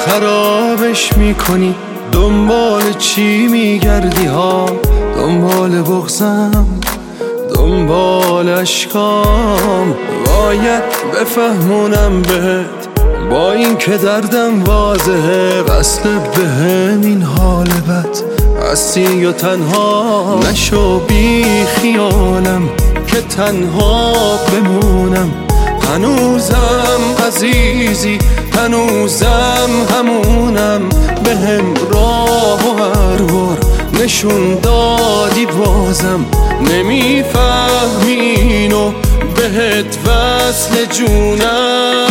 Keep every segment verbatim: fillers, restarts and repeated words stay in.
خرابش میکنی، دنبال چی میگردی ها؟ دنبال بغضم، دنبال اشکام. باید بفهمونم بهت با این که دردم واضحه، وصل بهم این حال بد هستی و تنها نشو بی خیالم که تنها بمونم. هنوزم عزیزی، هنوزم همونم، بهم راه و هر بار نشون دادی بازم نمیفهمی اینو، بهت وصل جونم.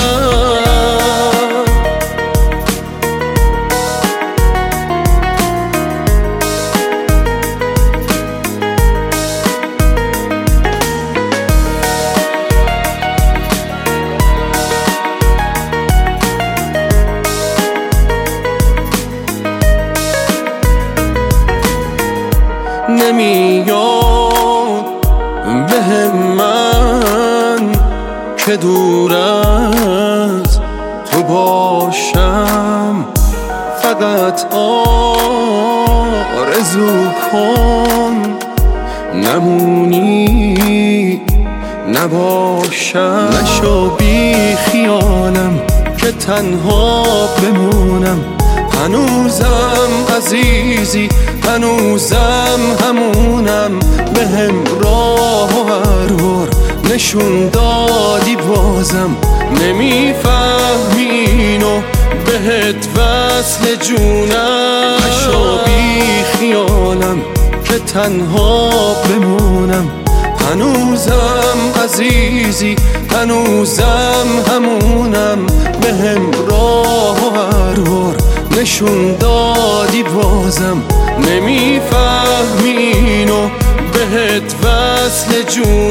نمیاد بهم من که دور از تو باشم، فقط آرزو کن نمونی نباشم. نشو بی خیالم که تنها بمونم. هنوزم عزیزی، هنوزم همونم، بهم راه و هر بار نشون دادی بازم نمیفهمی اینو، بهت وصل جونم. نشو بی خیالم که تنها بمونم. هنوزم عزیزی، هنوزم همونم، بهم راه و هر بار نشون دادی بازم نمیفهمی اینو، بهت وصل جون.